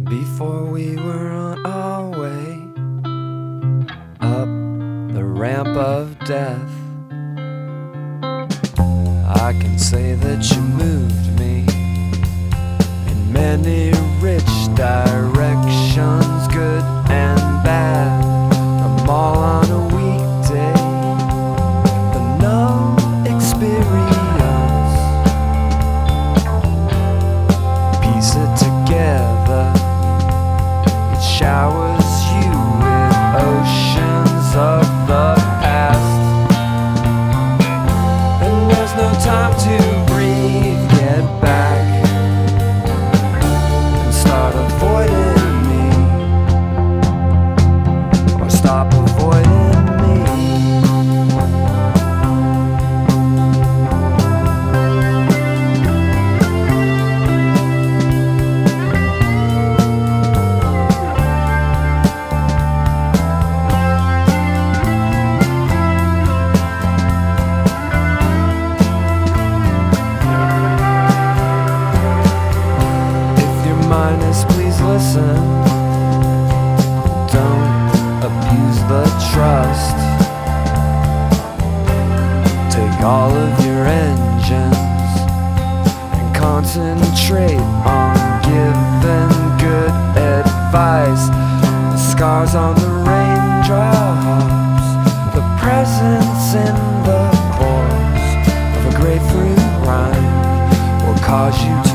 Before we were on our way up the ramp of death, I can say that you moved me in many rich directions, good and bad, them all on a weekday. The no experience, piece it together. It showers you with oceans of the past, and there's no time to breathe. Get back and start avoiding me, or stop avoiding me. Please listen, don't abuse the trust. Take all of your engines and concentrate on giving good advice. The scars on the raindrops, the presence in the pores of a grapefruit rind will cause you